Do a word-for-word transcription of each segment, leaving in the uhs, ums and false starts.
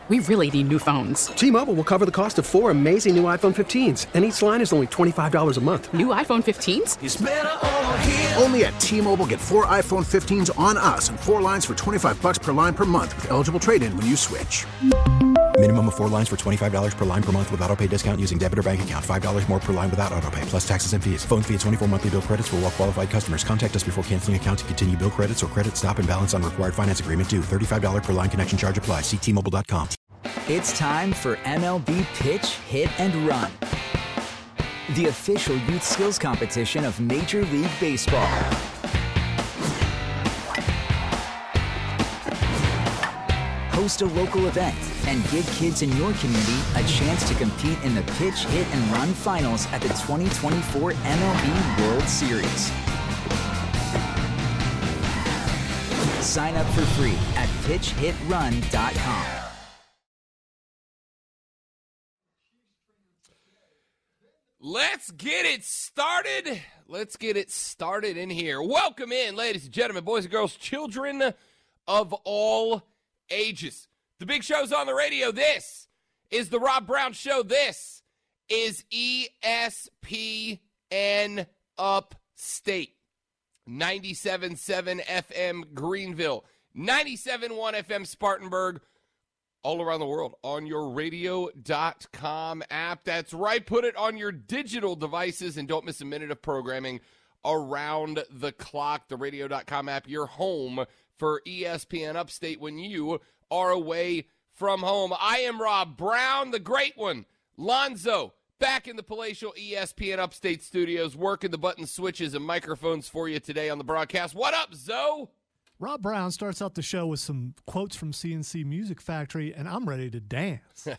We really need new phones. T-Mobile will cover the cost of four amazing new iPhone fifteens, and each line is only twenty-five dollars a month. New iPhone fifteens? It's better over here. Only at T-Mobile, get four iPhone fifteens on us and four lines for twenty-five dollars per line per month with eligible trade-in when you switch. Minimum of four lines for twenty-five dollars per line per month with autopay discount using debit or bank account. five dollars more per line without autopay, plus taxes and fees. Phone fee at twenty-four monthly bill credits for well-qualified customers. Contact us before canceling account to continue bill credits or credit stop and balance on required finance agreement due. thirty-five dollars per line connection charge applies. See T Mobile dot com. It's time for M L B Pitch, Hit, and Run, the official youth skills competition of Major League Baseball. Host a local event and give kids in your community a chance to compete in the Pitch, Hit, and Run finals at the twenty twenty-four M L B World Series. Sign up for free at pitch hit run dot com. Let's get it started. Let's get it started in here. Welcome in, ladies and gentlemen, boys and girls, children of all ages. The big show's on the radio. This is the Rob Brown Show. This is E S P N Upstate. ninety-seven point seven F M Greenville, ninety-seven point one F M Spartanburg, all around the world on your radio dot com app. That's right. Put it on your digital devices and don't miss a minute of programming around the clock. The radio dot com app, your home for E S P N Upstate when you are away from home. I am Rob Brown, the great one, Lonzo, back in the palatial E S P N Upstate studios, working the button switches and microphones for you today on the broadcast. What up, Zoe? Rob Brown starts out the show with some quotes from C N C Music Factory, and I'm ready to dance.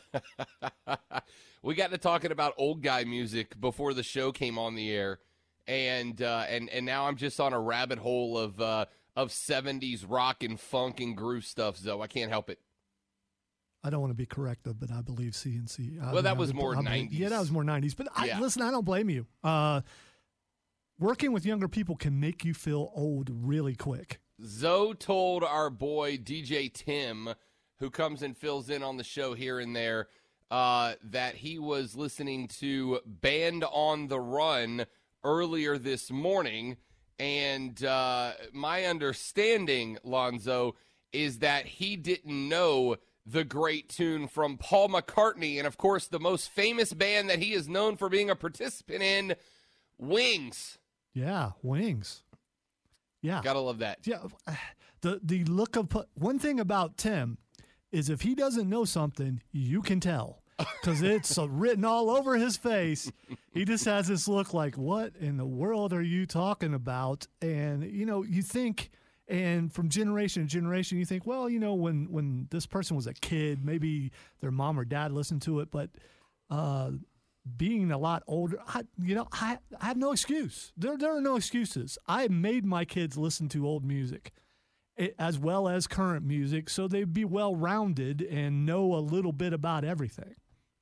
We got to talking about old guy music before the show came on the air, and uh, and and now I'm just on a rabbit hole of uh, of seventies rock and funk and groove stuff, Zoe. I can't help it. I don't want to be corrective, but I believe C N C. I well, mean, that I was would, more I mean, nineties. Yeah, that was more nineties. But I, Yeah. listen, I don't blame you. Uh, working with younger people can make you feel old really quick. Zoe told our boy D J Tim, who comes and fills in on the show here and there, uh, that he was listening to Band on the Run earlier this morning. And uh, my understanding, Lonzo, is that he didn't know the great tune from Paul McCartney. And, of course, the most famous band that he is known for being a participant in, Wings. Yeah, Wings. Yeah. Gotta love that. Yeah. The the look of one thing about Tim is if he doesn't know something, you can tell because it's uh, written all over his face. He just has this look like, what in the world are you talking about? And, you know, you think, and from generation to generation, you think, well, you know, when, when this person was a kid, maybe their mom or dad listened to it, but uh, being a lot older, I, you know, I, I have no excuse. There, there are no excuses. I made my kids listen to old music as well as current music, so they'd be well-rounded and know a little bit about everything.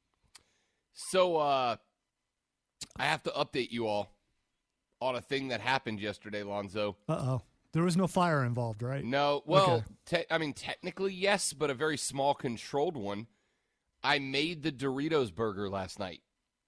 So uh, I have to update you all on a thing that happened yesterday, Lonzo. Uh-oh. There was no fire involved, right? No. Well, Okay. te- I mean, technically, yes, but a very small, controlled one. I made the Doritos burger last night.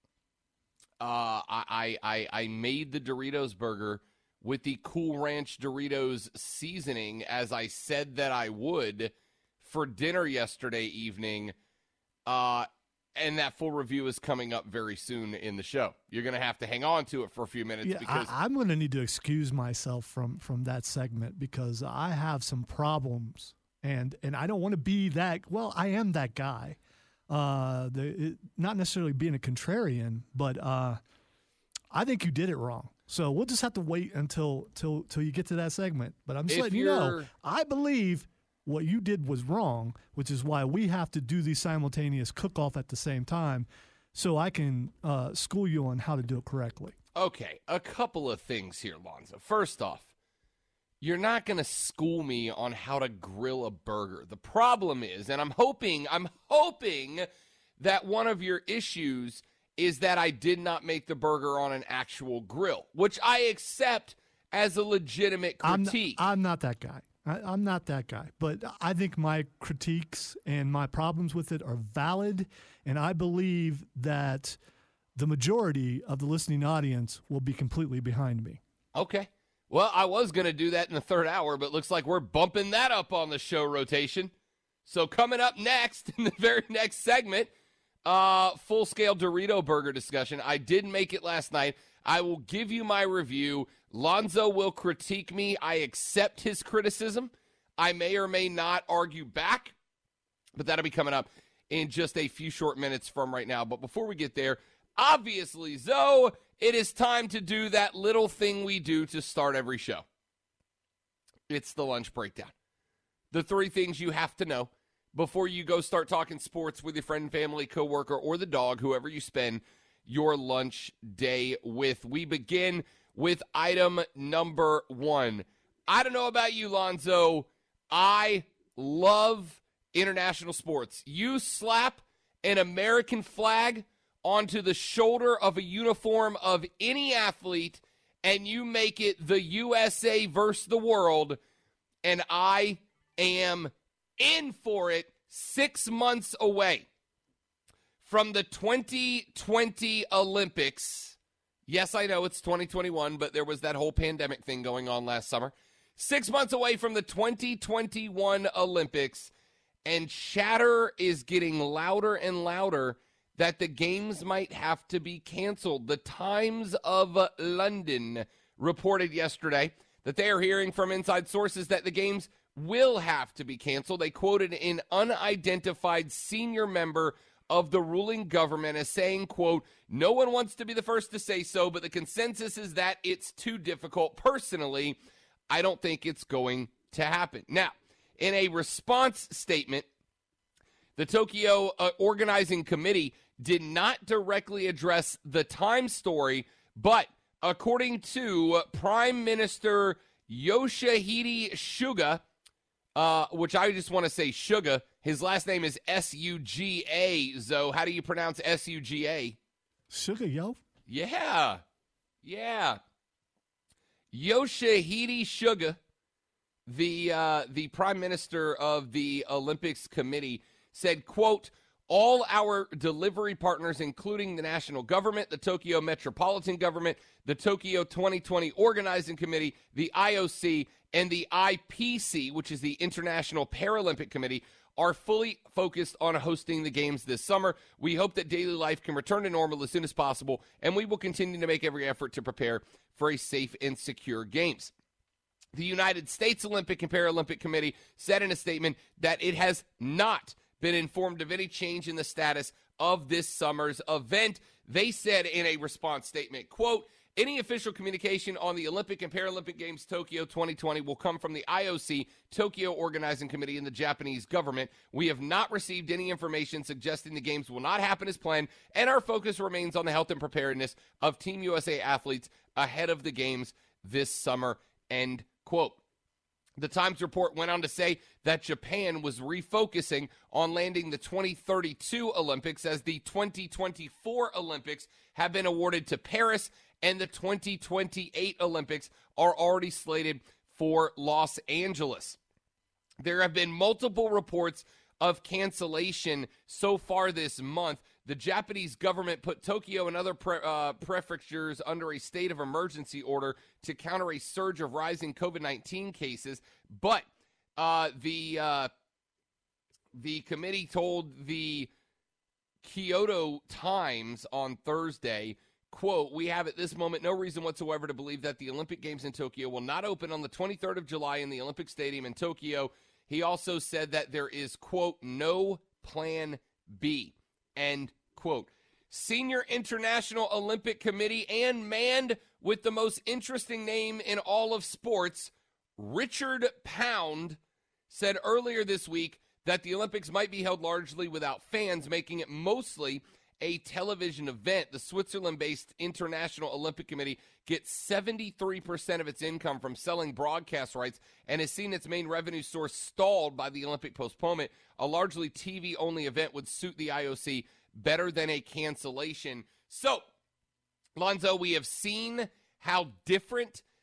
Uh, I, I, I made the Doritos burger with the Cool Ranch Doritos seasoning, as I said that I would, for dinner yesterday evening. Uh, and that full review is coming up very soon in the show. You're going to have to hang on to it for a few minutes. Yeah, because I, I'm going to need to excuse myself from, from that segment because I have some problems, and, and I don't want to be that – well, I am that guy. Uh, the, it, not necessarily being a contrarian, but uh, I think you did it wrong. So we'll just have to wait until till till you get to that segment. But I'm just If letting you know, you're- I believe what you did was wrong, which is why we have to do these simultaneous cook-off at the same time so I can uh, school you on how to do it correctly. Okay, a couple of things here, Lonzo. First off, you're not going to school me on how to grill a burger. The problem is, and I'm hoping, I'm hoping that one of your issues is that I did not make the burger on an actual grill, which I accept as a legitimate I'm, critique. I'm not that guy. I, I'm not that guy, but I think my critiques and my problems with it are valid, and I believe that the majority of the listening audience will be completely behind me. Okay. Well, I was going to do that in the third hour, but looks like we're bumping that up on the show rotation. So coming up next, in the very next segment, uh, full-scale Dorito burger discussion. I did make it last night. I will give you my review. Lonzo will critique me. I accept his criticism. I may or may not argue back, but that'll be coming up in just a few short minutes from right now. But before we get there, obviously, Zoe, it is time to do that little thing we do to start every show. It's the lunch breakdown. The three things you have to know before you go start talking sports with your friend, family, coworker, or the dog, whoever you spend your lunch day with. We begin with item number one. I don't know about you, Lonzo. I love international sports. You slap an American flag onto the shoulder of a uniform of any athlete, and you make it the U S A versus the world, and I am in for it. Six months away from the twenty twenty Olympics. Yes, I know it's twenty twenty-one, but there was that whole pandemic thing going on last summer. Six months away from the twenty twenty-one Olympics, and chatter is getting louder and louder that the games might have to be canceled. The Times of London reported yesterday that they are hearing from inside sources that the games will have to be canceled. They quoted an unidentified senior member of the ruling government as saying, quote, "No one wants to be the first to say so, but the consensus is that it's too difficult. Personally, I don't think it's going to happen." Now, in a response statement, the Tokyo uh, Organizing Committee did not directly address the Times story, but according to Prime Minister Yoshihide Suga, uh, which I just want to say Suga, his last name is S U G A, Zoe. How do you pronounce S U G A? Sugar, yo. Yeah. Yeah. Yoshihide Suga, the uh, the Prime Minister of the Olympics Committee, said, quote, "All our delivery partners, including the national government, the Tokyo Metropolitan Government, the Tokyo twenty twenty Organizing Committee, the I O C, and the I P C, which is the International Paralympic Committee, are fully focused on hosting the games this summer. We hope that daily life can return to normal as soon as possible, and we will continue to make every effort to prepare for a safe and secure games." The United States Olympic and Paralympic Committee said in a statement that it has not been informed of any change in the status of this summer's event. They said in a response statement, quote, "Any official communication on the Olympic and Paralympic Games Tokyo twenty twenty will come from the I O C, Tokyo Organizing Committee, and the Japanese government. We have not received any information suggesting the games will not happen as planned, and our focus remains on the health and preparedness of Team U S A athletes ahead of the games this summer," end quote. The Times report went on to say that Japan was refocusing on landing the twenty thirty-two Olympics, as the twenty twenty-four Olympics have been awarded to Paris, and the twenty twenty-eight Olympics are already slated for Los Angeles. There have been multiple reports of cancellation so far this month. The Japanese government put Tokyo and other pre- uh, prefectures under a state of emergency order to counter a surge of rising COVID nineteen cases. But uh, the uh, the committee told the Kyoto Times on Thursday, quote, "We have at this moment no reason whatsoever to believe that the Olympic Games in Tokyo will not open on the twenty-third of July in the Olympic Stadium in Tokyo." He also said that there is, quote, "no plan B," end quote. Senior International Olympic Committee and man with the most interesting name in all of sports, Richard Pound, said earlier this week that the Olympics might be held largely without fans, making it mostly a television event. The Switzerland-based International Olympic Committee gets seventy-three percent of its income from selling broadcast rights and has seen its main revenue source stalled by the Olympic postponement. A largely T V-only event would suit the I O C better than a cancellation. So, Lonzo, we have seen how different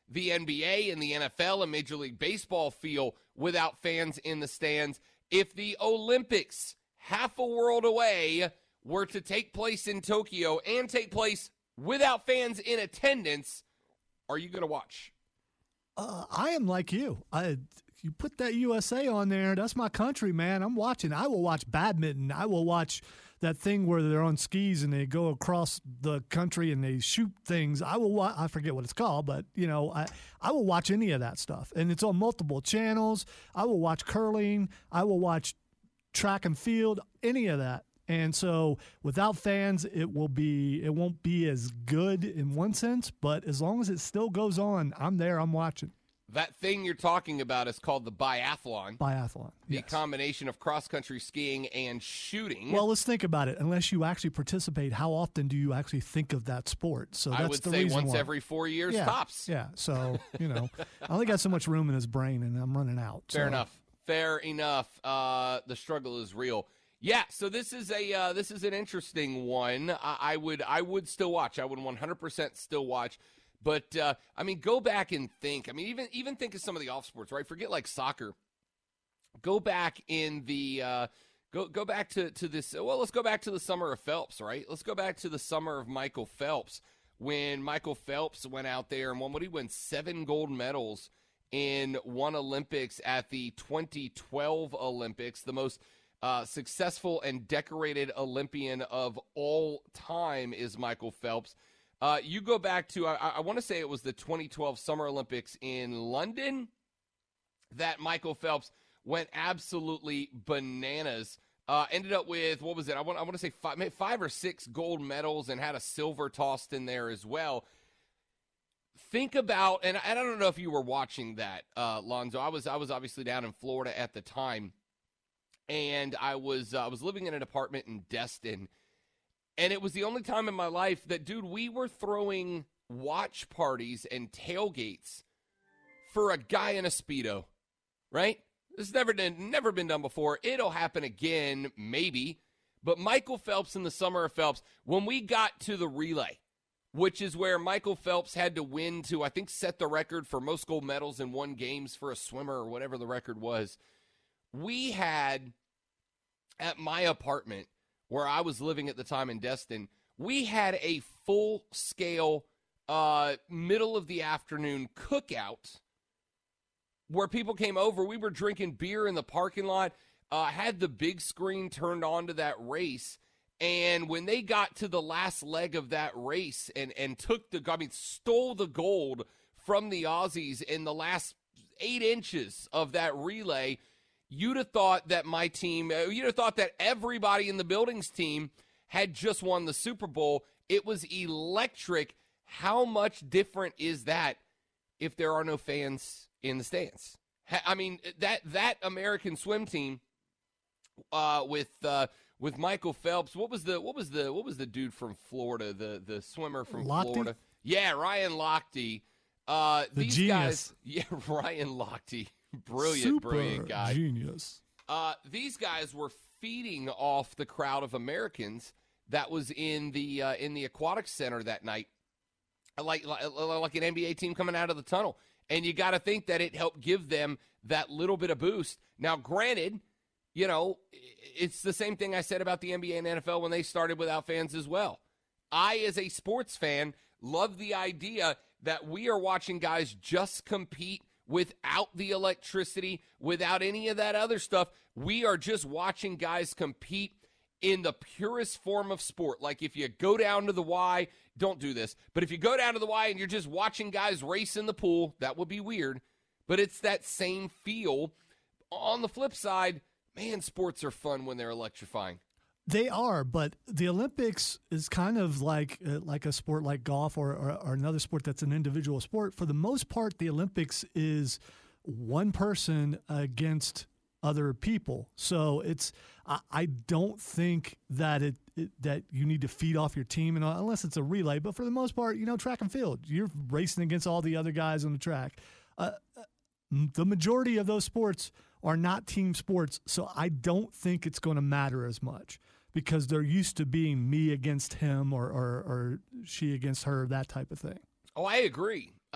the N B A and the N F L and Major League Baseball feel without fans in the stands. If the Olympics, half a world away, were to take place in Tokyo and take place without fans in attendance, are you going to watch? Uh, I am like you. I you put that U S A on there. That's my country, man. I'm watching. I will watch badminton. I will watch that thing where they're on skis and they go across the country and they shoot things. I will. Wa- I forget what it's called, but you know, I I will watch any of that stuff, and it's on multiple channels. I will watch curling. I will watch track and field. Any of that. And so without fans, it will be it won't be as good in one sense, but as long as it still goes on, I'm there, I'm watching. That thing you're talking about is called the biathlon. Biathlon. The yes. combination of cross-country skiing and shooting. Well, let's think about it. Unless you actually participate, how often do you actually think of that sport? So that's I would the say reason once why. every four years yeah, tops. Yeah. So, you know, I only got so much room in his brain, and I'm running out. Fair so. enough. Fair enough. Uh, the struggle is real. Yeah, so this is a uh, this is an interesting one. I, I would I would still watch. I would one hundred percent still watch. But uh, I mean, go back and think. I mean, even even think of some of the off sports, right? Forget like soccer. Go back in the uh, go go back to to this. Well, let's go back to the summer of Phelps, right? Let's go back to the summer of Michael Phelps when Michael Phelps went out there and won. What did he win? Seven gold medals in one Olympics at the twenty twelve Olympics, the most Uh, successful and decorated Olympian of all time is Michael Phelps. Uh, you go back to, I, I want to say it was the twenty twelve Summer Olympics in London that Michael Phelps went absolutely bananas. Uh, ended up with, what was it? I want, I want to say five, maybe five or six gold medals and had a silver tossed in there as well. Think about, and I, I don't know if you were watching that, uh, Lonzo. I was, I was obviously down in Florida at the time. And I was uh, I was living in an apartment in Destin, and it was the only time in my life that, dude, we were throwing watch parties and tailgates for a guy in a Speedo, right? This has never been, never been done before. It'll happen again, maybe. But Michael Phelps in the summer of Phelps, when we got to the relay, which is where Michael Phelps had to win to, I think, set the record for most gold medals in one games for a swimmer or whatever the record was. We had, at my apartment, where I was living at the time in Destin, we had a full-scale, uh, middle-of-the-afternoon cookout where people came over. We were drinking beer in the parking lot, uh, had the big screen turned on to that race, and when they got to the last leg of that race and, and took the, I mean, stole the gold from the Aussies in the last eight inches of that relay, you'd have thought that my team, you'd have thought that everybody in the building's team had just won the Super Bowl. It was electric. How much different is that if there are no fans in the stands? I mean, that that American swim team uh, with uh, with Michael Phelps. What was the what was the what was the dude from Florida? The the swimmer from Lochte? Florida. Yeah, Ryan Lochte. Uh, the these genius. guys. Yeah, Ryan Lochte. Brilliant, Super brilliant guy. Genius. Uh, these guys were feeding off the crowd of Americans that was in the uh, in the aquatic center that night, like, like like an N B A team coming out of the tunnel. And you got to think that it helped give them that little bit of boost. Now, granted, you know, it's the same thing I said about the N B A and N F L when they started without fans as well. I, as a sports fan, love the idea that we are watching guys just compete without the electricity, without any of that other stuff. We are just watching guys compete in the purest form of sport. Like if you go down to the Y, don't do this, but if you go down to the Y and you're just watching guys race in the pool, that would be weird, but it's that same feel. On the flip side, man, sports are fun when they're electrifying. They are, but the Olympics is kind of like uh, like a sport like golf or, or, or another sport that's an individual sport. For the most part, the Olympics is one person against other people. So it's I, I don't think that it, it that you need to feed off your team and all, unless it's a relay. But for the most part, you know, track and field, you're racing against all the other guys on the track. Uh, the majority of those sports are not team sports, so I don't think it's going to matter as much, because they're used to being me against him or, or, or she against her, that type of thing. Oh, I agree.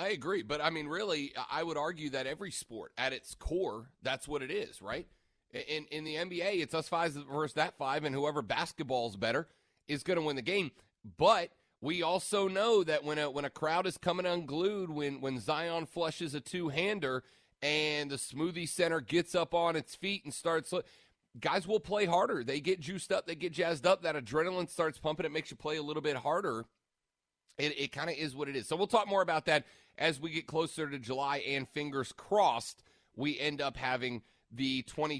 I agree. But, I mean, really, I would argue that every sport, at its core, that's what it is, right? In in the N B A, it's us five versus that five, and whoever basketball's better is going to win the game. But we also know that when a, when a crowd is coming unglued, when, when Zion flushes a two-hander and the Smoothie Center gets up on its feet and starts – guys will play harder. They get juiced up. They get jazzed up. That adrenaline starts pumping. It makes you play a little bit harder. It, it kind of is what it is. So we'll talk more about that as we get closer to July, and fingers crossed we end up having the twenty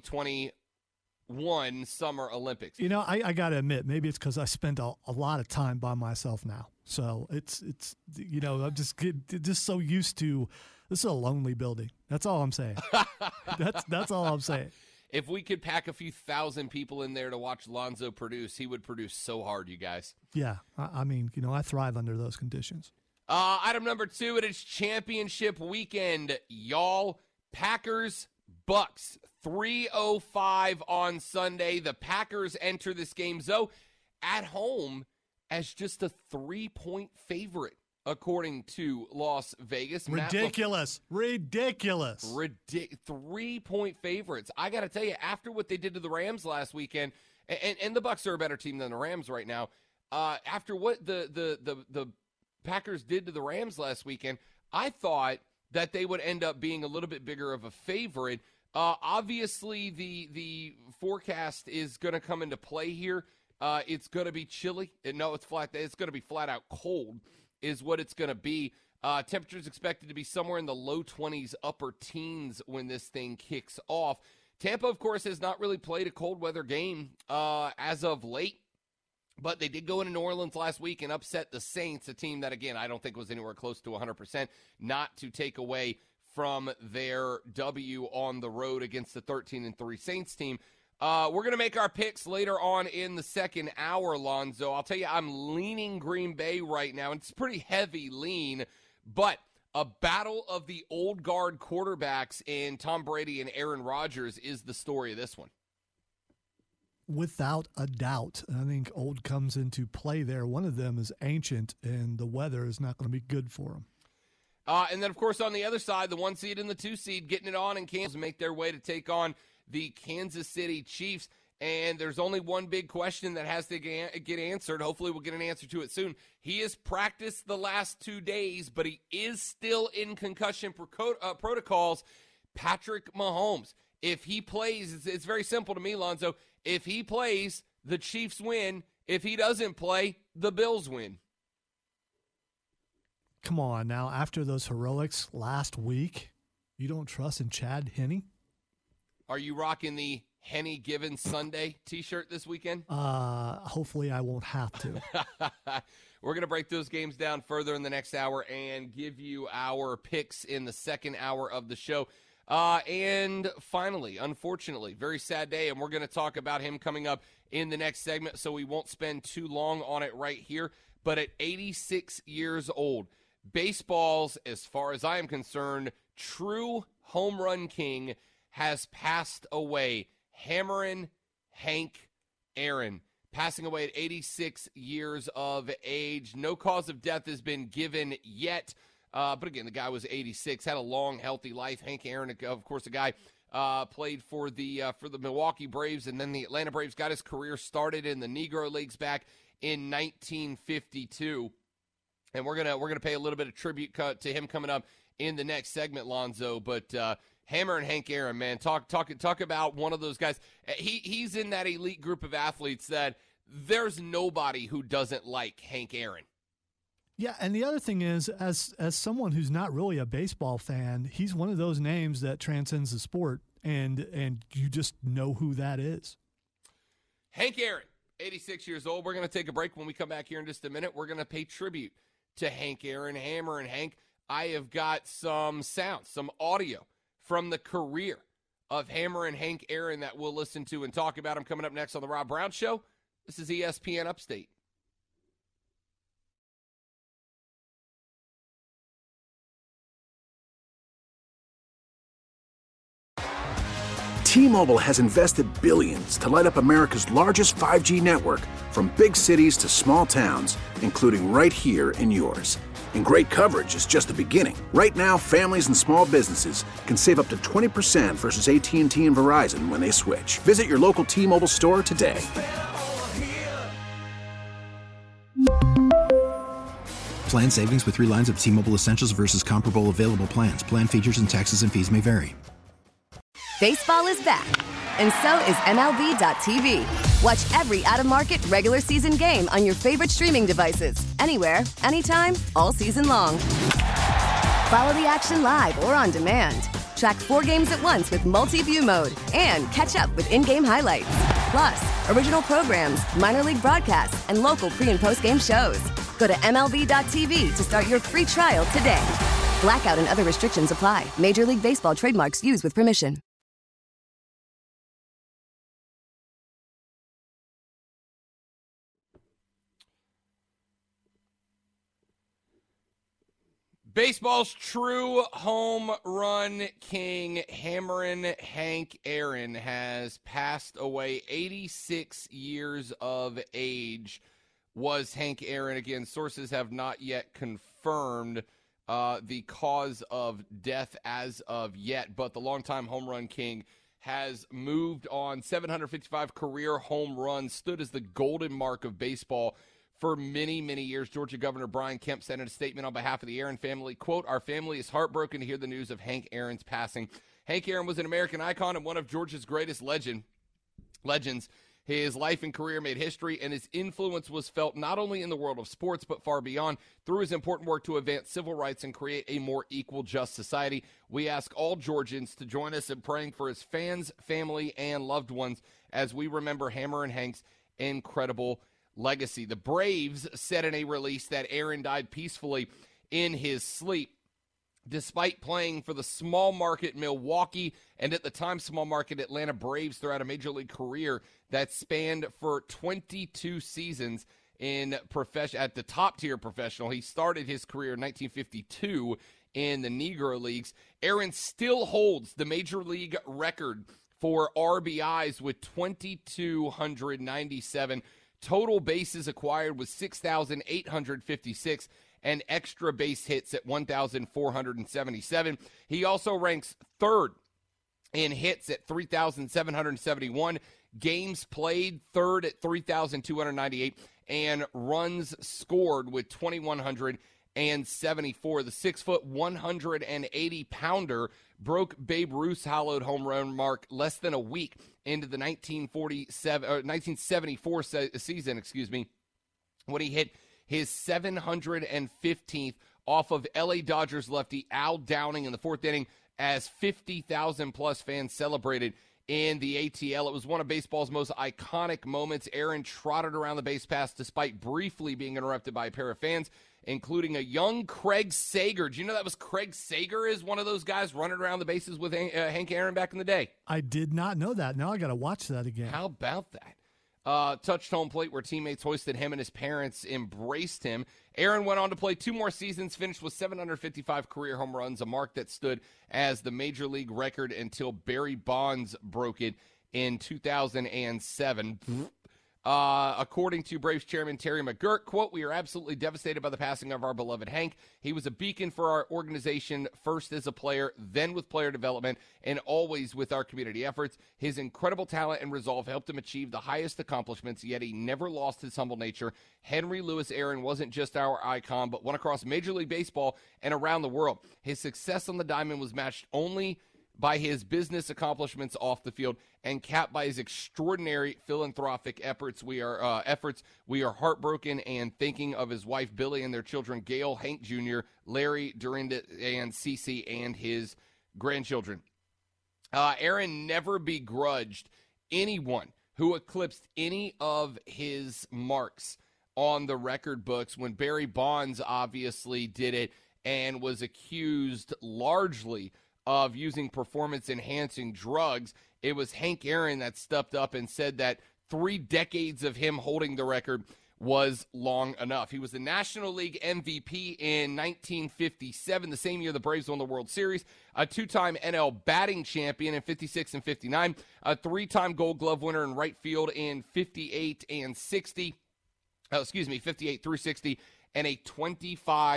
twenty-one Summer Olympics. You know, I, I got to admit, maybe it's because I spend a, a lot of time by myself now. So it's, it's you know, I'm just get, just so used to – this is a lonely building. That's all I'm saying. that's that's all I'm saying. If we could pack a few thousand people in there to watch Lonzo produce, he would produce so hard, you guys. Yeah, I, I mean, you know, I thrive under those conditions. Uh, item number two, it is championship weekend, y'all. Packers, Bucks, three oh five on Sunday. The Packers enter this game, though, at home as just a three-point favorite, according to Las Vegas. Ridiculous. Matt, Ridiculous. Ridic- three-point favorites. I got to tell you, after what they did to the Rams last weekend, and, and the Bucs are a better team than the Rams right now, uh, after what the, the, the, the Packers did to the Rams last weekend, I thought that they would end up being a little bit bigger of a favorite. Uh, obviously, the the forecast is going to come into play here. Uh, it's going to be chilly. No, it's flat. It's going to be flat out cold is what it's going to be. Uh, temperatures expected to be somewhere in the low twenties, upper teens when this thing kicks off. Tampa, of course, has not really played a cold weather game uh, as of late, but they did go into New Orleans last week and upset the Saints, a team that, again, I don't think was anywhere close to one hundred percent, not to take away from their W on the road against the thirteen and three Saints team. Uh, we're going to make our picks later on in the second hour, Lonzo. I'll tell you, I'm leaning Green Bay right now. It's a pretty heavy lean, but a battle of the old guard quarterbacks in Tom Brady and Aaron Rodgers is the story of this one. Without a doubt. I think old comes into play there. One of them is ancient, and the weather is not going to be good for them. Uh, and then, of course, on the other side, the one seed and the two seed getting it on in Kansas make their way to take on the Kansas City Chiefs. And there's only one big question that has to get answered. Hopefully we'll get an answer to it soon. He has practiced the last two days, but he is still in concussion pro- uh, protocols. Patrick Mahomes. If he plays, it's, it's very simple to me, Lonzo. If he plays, the Chiefs win. If he doesn't play, the Bills win. Come on now. After those heroics last week, you don't trust in Chad Henne? Are you rocking the Henny Given Sunday t-shirt this weekend? Uh, hopefully I won't have to. We're going to break those games down further in the next hour and give you our picks in the second hour of the show. Uh, and finally, unfortunately, very sad day, and we're going to talk about him coming up in the next segment, so we won't spend too long on it right here. But at eighty-six years old, baseball's, as far as I am concerned, true home run king has passed away. Hammerin' Hank Aaron, passing away at eighty-six years of age. No cause of death has been given yet. Uh, but again, the guy was eighty-six, had a long, healthy life. Hank Aaron, of course, a guy uh, played for the uh, for the Milwaukee Braves, and then the Atlanta Braves. Got his career started in the Negro Leagues back in nineteen fifty-two. And we're gonna we're gonna pay a little bit of tribute cut to him coming up in the next segment, Lonzo. But uh, Hammerin' Hank Aaron, man, talk talk talk about one of those guys. He he's in that elite group of athletes that there's nobody who doesn't like Hank Aaron. Yeah, and the other thing is, as as someone who's not really a baseball fan, he's one of those names that transcends the sport, and and you just know who that is. Hank Aaron, eighty-six years old. We're going to take a break. When we come back here in just a minute, we're going to pay tribute to Hank Aaron, Hammerin' Hank. I have got some sound, some audio from the career of Hammerin' Hank Aaron that we'll listen to and talk about him coming up next on The Rob Brown Show. This is E S P N Upstate. T-Mobile has invested billions to light up America's largest five G network, from big cities to small towns, including right here in yours. And great coverage is just the beginning. Right now, families and small businesses can save up to twenty percent versus A T and T and Verizon when they switch. Visit your local T-Mobile store today. Plan savings with three lines of T-Mobile Essentials versus comparable available plans. Plan features and taxes and fees may vary. Baseball is back, and so is M L B dot T V. Watch every out-of-market regular season game on your favorite streaming devices, anywhere, anytime, all season long. Follow the action live or on demand. Track four games at once with multi-view mode and catch up with in-game highlights. Plus, original programs, minor league broadcasts, and local pre- and post-game shows. Go to M L B dot T V to start your free trial today. Blackout and other restrictions apply. Major League Baseball trademarks used with permission. Baseball's true home run king, Hammerin' Hank Aaron, has passed away, eighty-six years of age. Was Hank Aaron. Again, sources have not yet confirmed uh, the cause of death as of yet, but the longtime home run king has moved on. seven hundred fifty-five career home runs, stood as the golden mark of baseball for many, many years. Georgia Governor Brian Kemp sent in a statement on behalf of the Aaron family. Quote, "Our family is heartbroken to hear the news of Hank Aaron's passing. Hank Aaron was an American icon and one of Georgia's greatest legend legends. His life and career made history, and his influence was felt not only in the world of sports, but far beyond through his important work to advance civil rights and create a more equal, just society. We ask all Georgians to join us in praying for his fans, family, and loved ones as we remember Hammerin' Hank's incredible legacy." The Braves said in a release that Aaron died peacefully in his sleep, despite playing for the small market Milwaukee and at the time small market Atlanta Braves throughout a major league career that spanned for twenty-two seasons in profession at the top tier professional. He started his career in nineteen fifty-two in the Negro Leagues. Aaron still holds the major league record for R B Is with two thousand two hundred ninety-seven. Total bases acquired was six thousand eight hundred fifty-six, and extra base hits at one thousand four hundred seventy-seven. He also ranks third in hits at three thousand seven hundred seventy-one, games played third at three thousand two hundred ninety-eight, and runs scored with two thousand one hundred seventy-four. The six foot, one hundred eighty pounder broke Babe Ruth's hallowed home run mark less than a week into the nineteen forty-seven or nineteen seventy-four se- season, excuse me, when he hit his seven hundred fifteenth off of L A Dodgers lefty Al Downing in the fourth inning as fifty thousand plus fans celebrated in the A T L. It was one of baseball's most iconic moments. Aaron trotted around the base paths despite briefly being interrupted by a pair of fans, including a young Craig Sager. Do you know that was Craig Sager is one of those guys running around the bases with uh, Hank Aaron back in the day? I did not know that. Now I got to watch that again. How about that? Uh, touched home plate where teammates hoisted him and his parents embraced him. Aaron went on to play two more seasons, finished with seven hundred fifty-five career home runs, a mark that stood as the major league record until Barry Bonds broke it in two thousand seven. Uh, according to Braves chairman Terry McGuirk, quote, "We are absolutely devastated by the passing of our beloved Hank. He was a beacon for our organization, first as a player, then with player development, and always with our community efforts. His incredible talent and resolve helped him achieve the highest accomplishments, yet he never lost his humble nature. Henry Louis Aaron wasn't just our icon, but one across Major League Baseball and around the world. His success on the diamond was matched only by his business accomplishments off the field and capped by his extraordinary philanthropic efforts. We are uh, efforts. We are heartbroken and thinking of his wife Billy and their children Gail, Hank Junior, Larry, Dorinda, and Cece, and his grandchildren." Uh, Aaron never begrudged anyone who eclipsed any of his marks on the record books. When Barry Bonds obviously did it and was accused largely of using performance-enhancing drugs, it was Hank Aaron that stepped up and said that three decades of him holding the record was long enough. He was the National League M V P in nineteen fifty-seven, the same year the Braves won the World Series, a two-time N L batting champion in fifty-six and fifty-nine, a three-time Gold Glove winner in right field in fifty-eight and sixty, oh, excuse me, fifty-eight through sixty, and a twenty-five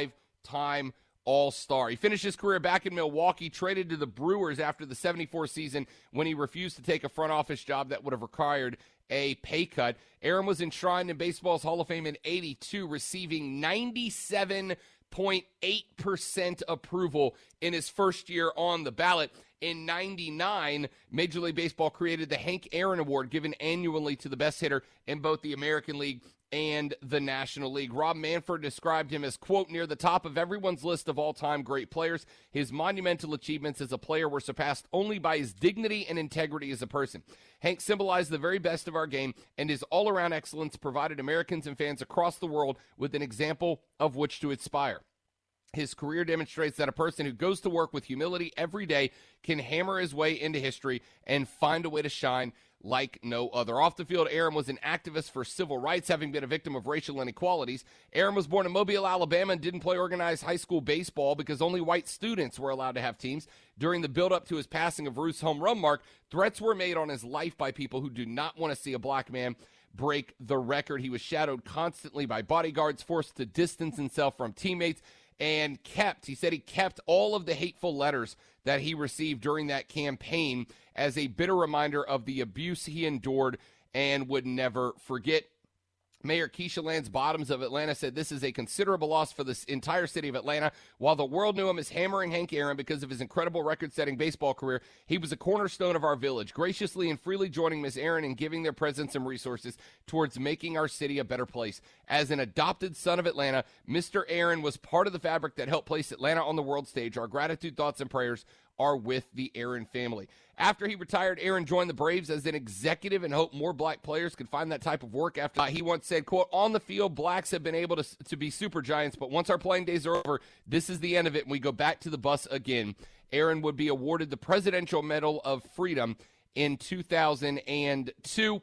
all-time All-Star. He finished his career back in Milwaukee, traded to the Brewers after the seventy-four season when he refused to take a front office job that would have required a pay cut. Aaron was enshrined in baseball's Hall of Fame in eighty-two, receiving ninety-seven point eight percent approval in his first year on the ballot. In ninety-nine, Major League Baseball created the Hank Aaron Award, given annually to the best hitter in both the American League and the National League. Rob Manfred described him as, quote, near the top of everyone's list of all-time great players. His monumental achievements as a player were surpassed only by his dignity and integrity as a person. Hank symbolized the very best of our game, and his all-around excellence provided Americans and fans across the world with an example of which to aspire. His career demonstrates that a person who goes to work with humility every day can hammer his way into history and find a way to shine like no other. Off the field, Aaron was an activist for civil rights, having been a victim of racial inequalities. Aaron was born in Mobile, Alabama, and didn't play organized high school baseball because only white students were allowed to have teams. During the build-up to his passing of Ruth's home run mark, threats were made on his life by people who do not want to see a black man break the record. He was shadowed constantly by bodyguards, forced to distance himself from teammates, and kept, he said he kept all of the hateful letters that he received during that campaign as a bitter reminder of the abuse he endured and would never forget. Mayor Keisha Lance Bottoms of Atlanta said this is a considerable loss for the entire city of Atlanta. While the world knew him as Hammering Hank Aaron because of his incredible record-setting baseball career, he was a cornerstone of our village, graciously and freely joining Miss Aaron in giving their presence and resources towards making our city a better place. As an adopted son of Atlanta, Mister Aaron was part of the fabric that helped place Atlanta on the world stage. Our gratitude, thoughts, and prayers are with the Aaron family. After he retired, Aaron joined the Braves as an executive and hoped more black players could find that type of work. After uh, he once said, quote, on the field, blacks have been able to, to be super giants, but once our playing days are over, this is the end of it, and we go back to the bus again. Aaron would be awarded the Presidential Medal of Freedom in two thousand two.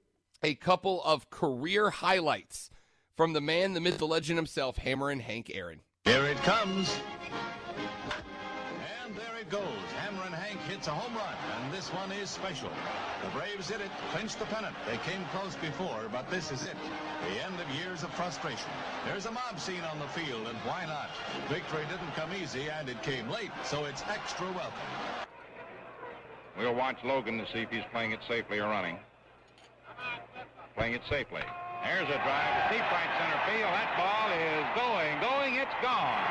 A couple of career highlights from the man, the myth, the legend himself, Hammerin' Hank Aaron. Here it comes. And there it goes. Hammerin' Hank hits a home run, and this one is special. The Braves hit it, clinched the pennant. They came close before, but this is it. The end of years of frustration. There's a mob scene on the field, and why not? Victory didn't come easy, and it came late, so it's extra welcome. We'll watch Logan to see if he's playing it safely or running. Playing it safely. There's a drive to deep right center field. That ball is going, going, it's gone.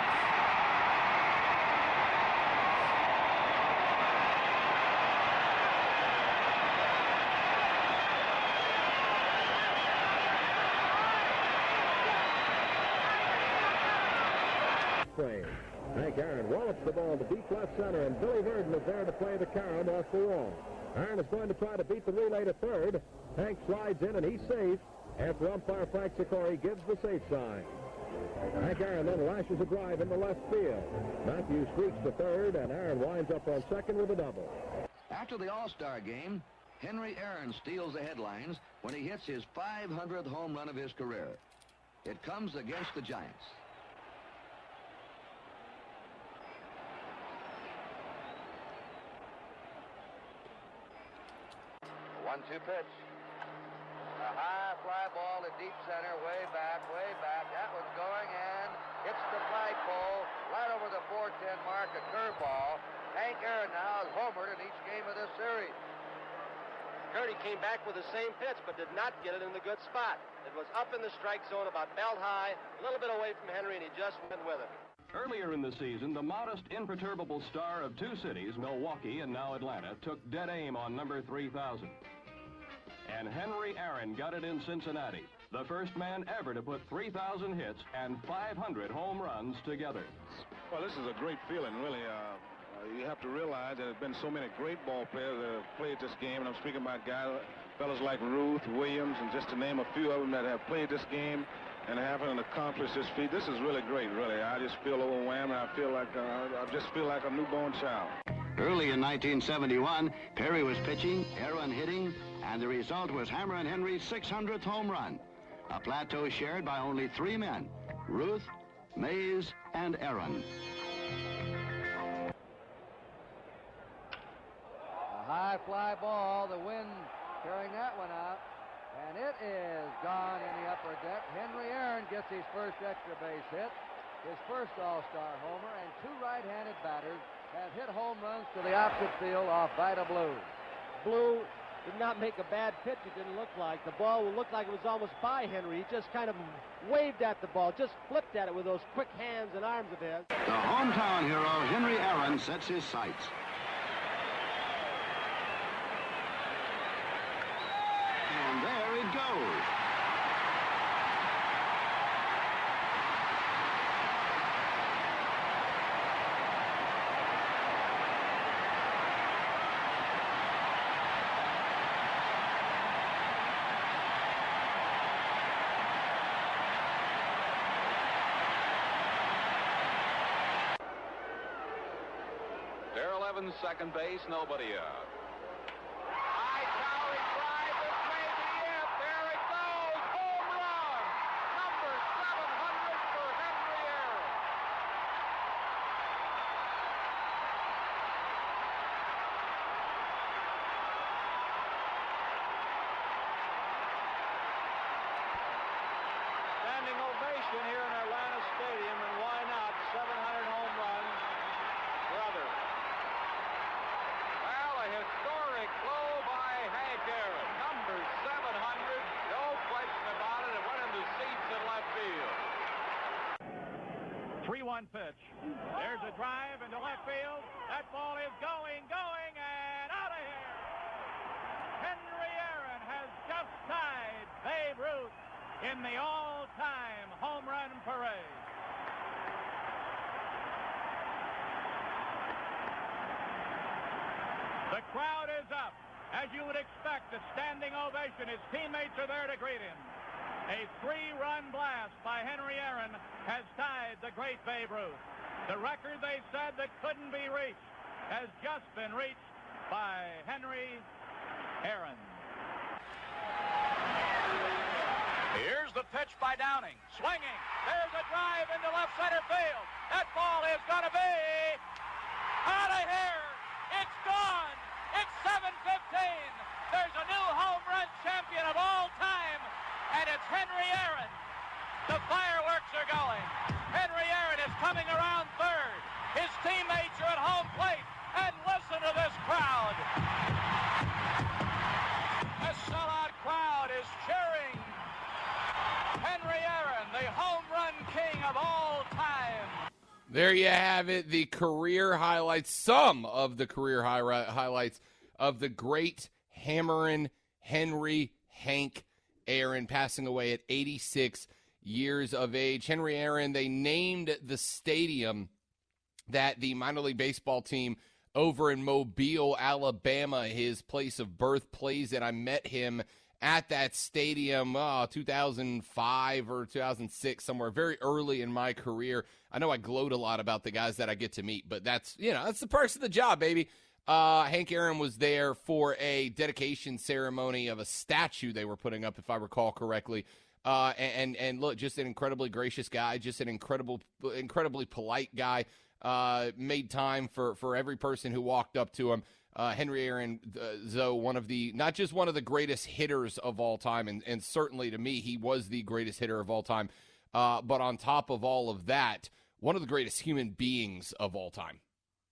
Hank Aaron wallops the ball to deep left center, and Billy Verdon is there to play the carom off the wall. Aaron is going to try to beat the relay to third. Hank slides in, and he's safe after umpire Frank Sikori gives the safe sign. Hank Aaron then lashes a drive in the left field. Matthews streaks to third, and Aaron winds up on second with a double. After the All-Star game, Henry Aaron steals the headlines when he hits his five hundredth home run of his career. It comes against the Giants. one two pitch. A high fly ball to deep center, way back, way back. That one's going and hits the flagpole right over the four ten mark, a curveball. Hank Aaron now has homered in each game of this series. Curdy came back with the same pitch, but did not get it in the good spot. It was up in the strike zone, about belt high, a little bit away from Henry, and he just went with it. Earlier in the season, the modest, imperturbable star of two cities, Milwaukee and now Atlanta, took dead aim on number three thousand. And Henry Aaron got it in Cincinnati, the first man ever to put three thousand hits and five hundred home runs together. Well, this is a great feeling, really. Uh, uh, you have to realize that there have been so many great ball players that have played this game, and I'm speaking about guys, fellas like Ruth, Williams, and just to name a few of them that have played this game and haven't accomplished this feat. This is really great, really. I just feel overwhelmed, and I feel like uh, I just feel like a newborn child. Early in nineteen seventy-one, Perry was pitching, Aaron hitting, and the result was Hammerin' Henry's six hundredth home run. A plateau shared by only three men, Ruth, Mays, and Aaron. A high fly ball, the wind carrying that one out, and it is gone in the upper deck. Henry Aaron gets his first extra base hit. his first All-Star homer, and two right-handed batters have hit home runs to the opposite field off Vida Blue. Blue did not make a bad pitch, it didn't look like. The ball looked like it was almost by Henry. He just kind of waved at the ball, just flipped at it with those quick hands and arms of his. The hometown hero, Henry Aaron, sets his sights. And there it goes. Darrell Evans, second base, nobody out. High towering drive, this may be it. There it goes, home run, number seven hundred for Henry Aaron. Standing ovation here in Atlanta Stadium, and why not? seven hundred home runs, brother. Well, a historic blow by Hank Aaron, number seven hundred, no question about it. It went into seats in left field. three one pitch. There's a drive into left field. That ball is going, going, and out of here. Henry Aaron has just tied Babe Ruth in the all-time home run parade. The crowd is up. As you would expect, a standing ovation. His teammates are there to greet him. A three-run blast by Henry Aaron has tied the great Babe Ruth. The record they said that couldn't be reached has just been reached by Henry Aaron. Here's the pitch by Downing. Swinging. There's a drive into left center field. That ball is going to be out of here. It's gone. It's seven fifteen. There's a new home run champion of all time, and it's Henry Aaron. The fireworks are going. Henry Aaron is coming around third. His teammates are at home plate, and listen to this crowd. A sellout crowd is cheering Henry Aaron, the home run king of all time. There you have it, the career highlights, some of the career hi- highlights of the great Hammerin' Henry Hank Aaron, passing away at eighty-six years of age. Henry Aaron, they named the stadium that the minor league baseball team over in Mobile, Alabama, his place of birth, plays at. I met him at that stadium, oh, two thousand five or two thousand six, somewhere very early in my career. I know I gloat a lot about the guys that I get to meet, but that's, you know, that's the perks of the job, baby. Uh, Hank Aaron was there for a dedication ceremony of a statue they were putting up, if I recall correctly. Uh, and, and look, just an incredibly gracious guy, just an incredible, incredibly polite guy. Uh, made time for, for every person who walked up to him. Uh, Henry Aaron, uh, though, one of the, not just one of the greatest hitters of all time, and, and certainly to me, he was the greatest hitter of all time. Uh, but on top of all of that, one of the greatest human beings of all time.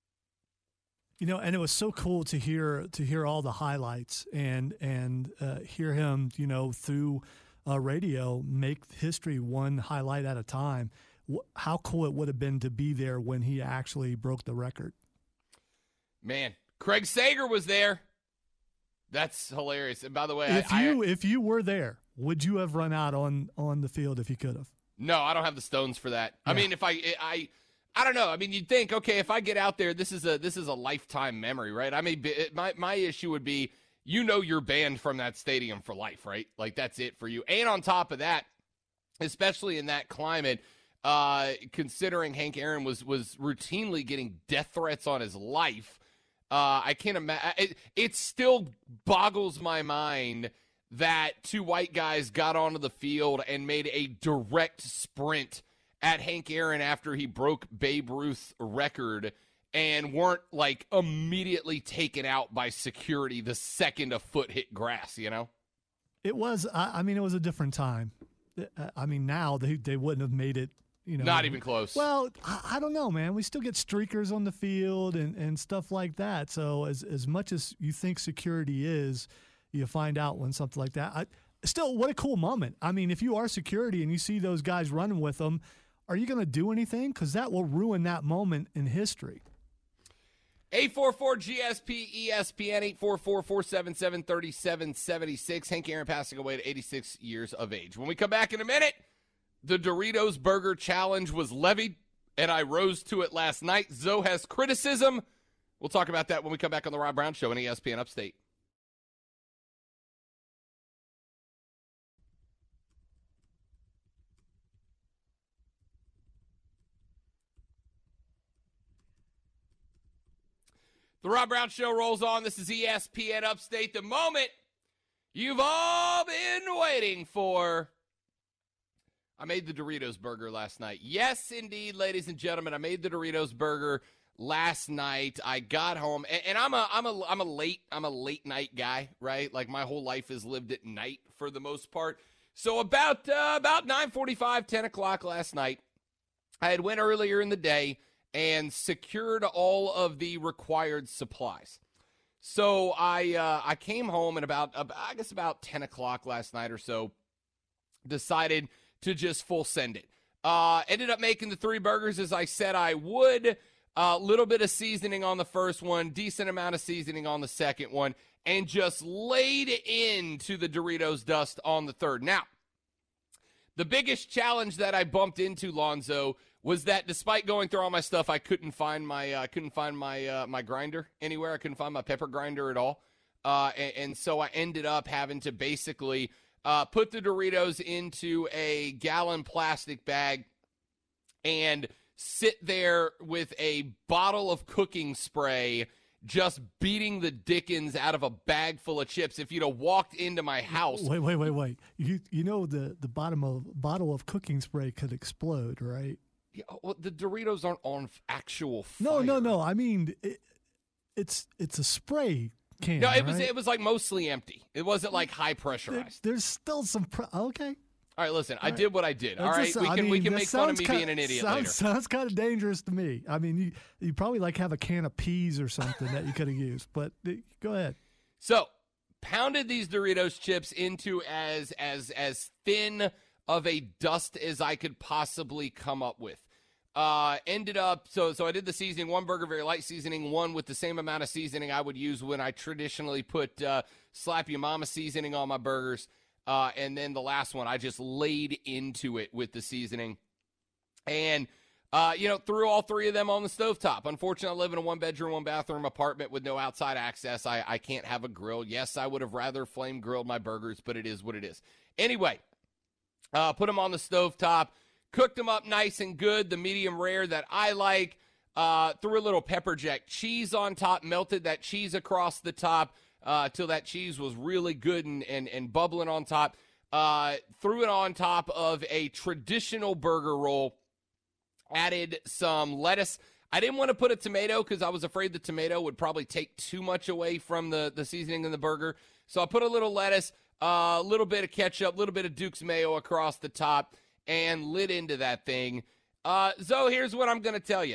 You know, and it was so cool to hear to hear all the highlights and and uh, hear him, you know, through uh, radio make history one highlight at a time. Wh- how cool it would have been to be there when he actually broke the record. Man, Craig Sager was there. That's hilarious. And by the way, if I, you I, if you were there, would you have run out on on the field if you could have? No, I don't have the stones for that. Yeah. I mean, if I, I, I don't know. I mean, you'd think, okay, if I get out there, this is a this is a lifetime memory, right? I mean, my my issue would be, you know, you're banned from that stadium for life, right? Like that's it for you. And on top of that, especially in that climate, uh, considering Hank Aaron was was routinely getting death threats on his life, uh, I can't imagine. It, it still boggles my mind that two white guys got onto the field and made a direct sprint at Hank Aaron after he broke Babe Ruth's record and weren't, like, immediately taken out by security the second a foot hit grass, you know? It was, I, I mean, it was a different time. I mean, now they, they wouldn't have made it, You know, Not even close. Well, I, I don't know, man. We still get streakers on the field and, and stuff like that. So as as much as you think security is, you find out when something like that. I, still, what a cool moment. I mean, if you are security and you see those guys running with them, are you going to do anything? Because that will ruin that moment in history. eight four four G S P E S P N, eight four four, four seven seven, three seven seven six. Hank Aaron passing away at eighty-six years of age. When we come back in a minute, the Doritos Burger Challenge was levied, and I rose to it last night. Zoe has criticism. We'll talk about that when we come back on the Rob Brown Show on E S P N Upstate. The Rob Brown Show rolls on. This is E S P N Upstate. The moment you've all been waiting for. I made the Doritos burger last night. Yes, indeed, ladies and gentlemen, I made the Doritos burger last night. I got home, and, and I'm a I'm a I'm a late I'm a late night guy, right? Like my whole life is lived at night for the most part. So about uh, about nine forty-five, ten o'clock last night, I had went earlier in the day and secured all of the required supplies. So I uh, I came home at about, uh, I guess about ten o'clock last night or so, decided to just full send it. Uh, ended up making the three burgers as I said I would. A uh, little bit of seasoning on the first one, decent amount of seasoning on the second one, and just laid into the Doritos dust on the third. Now, the biggest challenge that I bumped into, Lonzo, was that despite going through all my stuff, I couldn't find my uh, couldn't find my uh, my grinder anywhere. I couldn't find my pepper grinder at all, uh, and, and so I ended up having to basically uh, put the Doritos into a gallon plastic bag and sit there with a bottle of cooking spray, just beating the dickens out of a bag full of chips. If you'd have walked into my house, wait, wait, wait, wait. You you know the the bottom of bottle of cooking spray could explode, right? Yeah, well, the Doritos aren't on actual fire. No, no, no. I mean, it, it's it's a spray can. No, it was right? it was like mostly empty. It wasn't like high pressurized. There, there's still some. Pre- okay. All right, listen. All I right. did what I did. All That's right, just- we I can we mean, can that make fun of sounds me kind- being an idiot sounds, later. Sounds kind of dangerous to me. I mean, you you probably like have a can of peas or something that you could have used. But uh, go ahead. So, pounded these Doritos chips into as as as thin of a dust as I could possibly come up with. Uh, ended up, so so I did the seasoning, one burger, very light seasoning, one with the same amount of seasoning I would use when I traditionally put uh, Slap Your Mama seasoning on my burgers. Uh, and then the last one, I just laid into it with the seasoning. And, uh, you know, threw all three of them on the stovetop. Unfortunately, I live in a one-bedroom, one-bathroom apartment with no outside access. I, I can't have a grill. Yes, I would have rather flame grilled my burgers, but it is what it is. Anyway, uh, put them on the stovetop. Cooked them up nice and good, the medium rare that I like. Uh, threw a little pepper jack cheese on top, melted that cheese across the top uh, till that cheese was really good and, and, and bubbling on top. Uh, threw it on top of a traditional burger roll. Added some lettuce. I didn't want to put a tomato because I was afraid the tomato would probably take too much away from the, the seasoning in the burger. So I put a little lettuce, a uh, little bit of ketchup, a little bit of Duke's Mayo across the top, and lit into that thing. Uh, so here's what I'm going to tell you.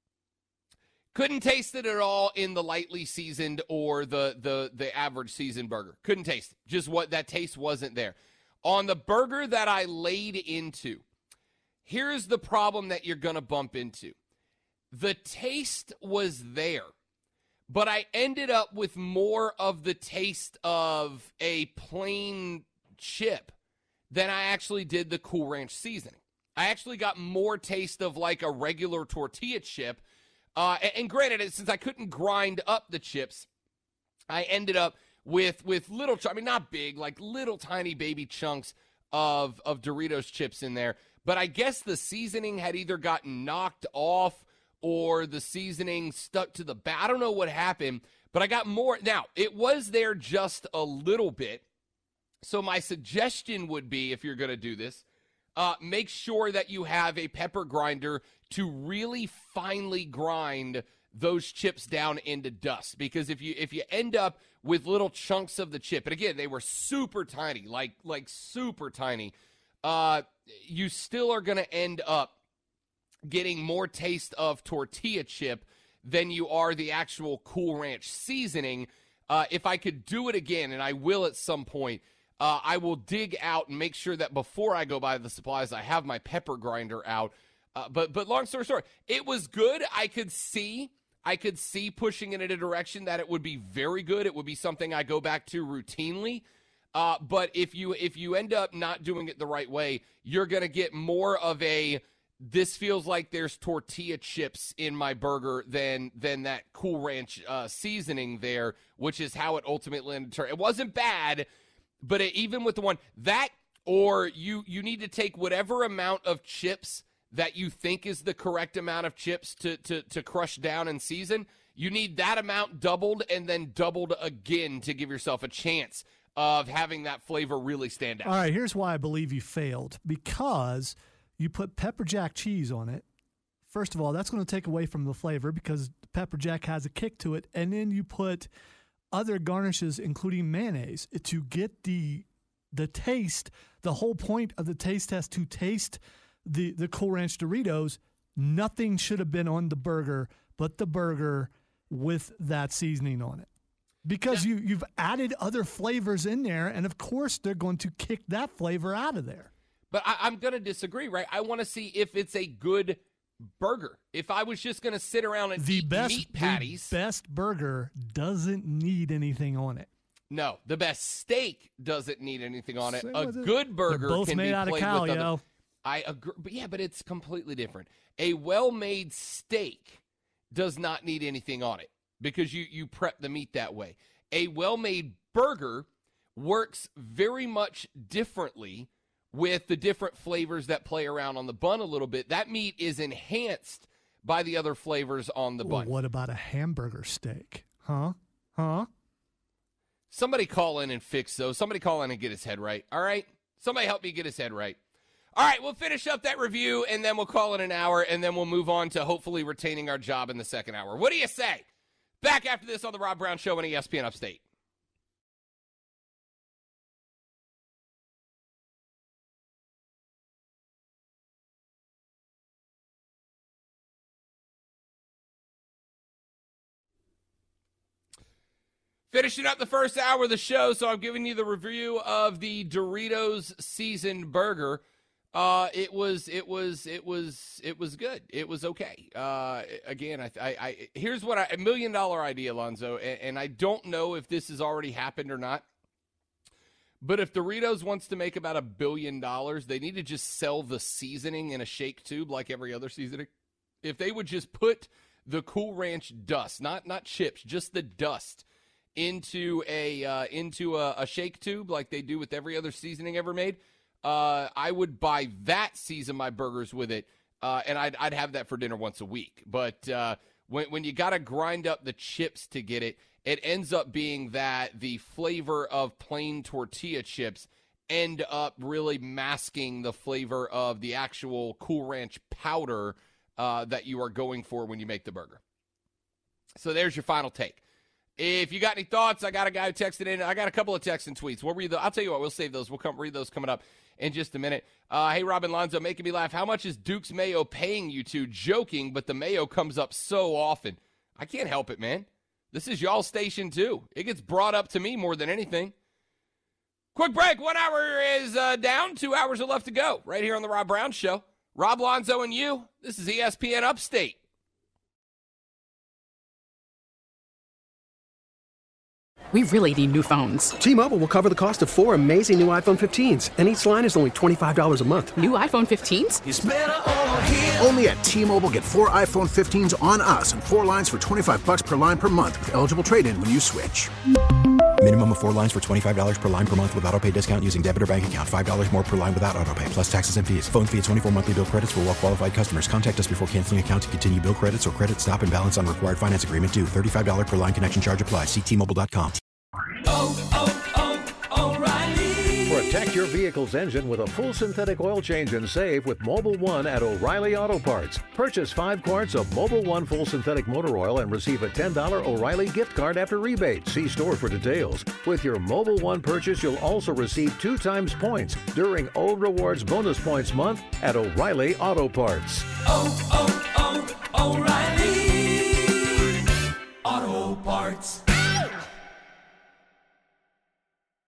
Couldn't taste it at all in the lightly seasoned or the, the, the average seasoned burger. Couldn't taste it. Just what that taste wasn't there. On the burger that I laid into, here's the problem that you're going to bump into. The taste was there, but I ended up with more of the taste of a plain chip than I actually did the Cool Ranch seasoning. I actually got more taste of like a regular tortilla chip. Uh, and, and granted, since I couldn't grind up the chips, I ended up with with little, I mean, not big, like little tiny baby chunks of, of Doritos chips in there. But I guess the seasoning had either gotten knocked off or the seasoning stuck to the back. I don't know what happened, but I got more. Now, it was there just a little bit. So my suggestion would be, if you're going to do this, uh, make sure that you have a pepper grinder to really finely grind those chips down into dust. Because if you if you end up with little chunks of the chip, and again, they were super tiny, like like super tiny, uh, you still are going to end up getting more taste of tortilla chip than you are the actual Cool Ranch seasoning. Uh, if I could do it again, and I will at some point, uh, I will dig out and make sure that before I go buy the supplies, I have my pepper grinder out. Uh, but but long story short, it was good. I could see, I could see pushing it in a direction that it would be very good. It would be something I go back to routinely. Uh, but if you if you end up not doing it the right way, you're gonna get more of a, this feels like there's tortilla chips in my burger than than that Cool Ranch uh, seasoning there, which is how it ultimately ended. It wasn't bad, but it, even with the one that, or you you need to take whatever amount of chips that you think is the correct amount of chips to to to crush down and season. You need that amount doubled and then doubled again to give yourself a chance of having that flavor really stand out. All right, here's why I believe you failed. Because you put pepper jack cheese on it. First of all, that's going to take away from the flavor because pepper jack has a kick to it. And then you put other garnishes, including mayonnaise, to get the the taste. The whole point of the taste test to taste the, the Cool Ranch Doritos, nothing should have been on the burger but the burger with that seasoning on it. Because you, you've added other flavors in there, and of course they're going to kick that flavor out of there. But I, I'm going to disagree, right? I want to see if it's a good burger. If I was just going to sit around and the eat best, meat patties. The best burger doesn't need anything on it. No, the best steak doesn't need anything on it. Same A with it. good burger They're both can made be out of played cow, with other. yo. I agree, but yeah, but it's completely different. A well-made steak does not need anything on it because you you prep the meat that way. A well-made burger works very much differently with the different flavors that play around on the bun a little bit. That meat is enhanced by the other flavors on the Well, bun. what about a hamburger steak? Huh? Huh? Somebody call in and fix those. Somebody call in and get his head right. All right? Somebody help me get his head right. All right, we'll finish up that review, and then we'll call it an hour, and then we'll move on to hopefully retaining our job in the second hour. What do you say? Back after this on the Rob Brown Show on E S P N Upstate. Finishing up the first hour of the show, so I'm giving you the review of the Doritos seasoned burger. Uh, it was, it was, it was, it was good. It was okay. Uh, again, I, I, I, here's what I, a million dollar idea, Alonzo, and, and I don't know if this has already happened or not. But if Doritos wants to make about a billion dollars, they need to just sell the seasoning in a shake tube like every other seasoning. If they would just put the Cool Ranch dust, not not chips, just the dust, into a uh, into a, a shake tube like they do with every other seasoning ever made, uh, I would buy that, season my burgers with it, uh, and I'd I'd have that for dinner once a week. But uh, when when you got to grind up the chips to get it, it ends up being that the flavor of plain tortilla chips end up really masking the flavor of the actual Cool Ranch powder uh, that you are going for when you make the burger. So there's your final take. If you got any thoughts, I got a guy who texted in. I got a couple of texts and tweets. We'll read those. I'll tell you what, we'll save those. We'll come read those coming up in just a minute. Uh, hey, Robin Lonzo, making me laugh. How much is Duke's Mayo paying you to? Joking, but the mayo comes up so often. I can't help it, man. This is y'all's station, too. It gets brought up to me more than anything. Quick break. One hour is uh, down. Two hours are left to go right here on the Rob Brown Show. Rob Lonzo and you. This is E S P N Upstate. We really need new phones. T-Mobile will cover the cost of four amazing new iPhone fifteens, and each line is only twenty-five dollars a month. New iPhone fifteens? It's better over here. Only at T-Mobile, get four iPhone fifteens on us and four lines for twenty-five bucks per line per month with eligible trade-in when you switch. Minimum of four lines for twenty-five dollars per line per month with autopay discount using debit or bank account. five dollars more per line without autopay, plus taxes and fees. Phone fee at twenty-four monthly bill credits for well-qualified customers. Contact us before canceling account to continue bill credits or credit stop and balance on required finance agreement due. thirty-five dollars per line connection charge applies. See T Mobile dot com. Oh, oh, oh, O'Reilly. For a Protect your vehicle's engine with a full synthetic oil change and save with Mobil One at O'Reilly Auto Parts. Purchase five quarts of Mobil One full synthetic motor oil and receive a ten dollars O'Reilly gift card after rebate. See store for details. With your Mobil One purchase, you'll also receive two times points during Old Rewards Bonus Points Month at O'Reilly Auto Parts. Oh, oh, oh, O'Reilly Auto Parts.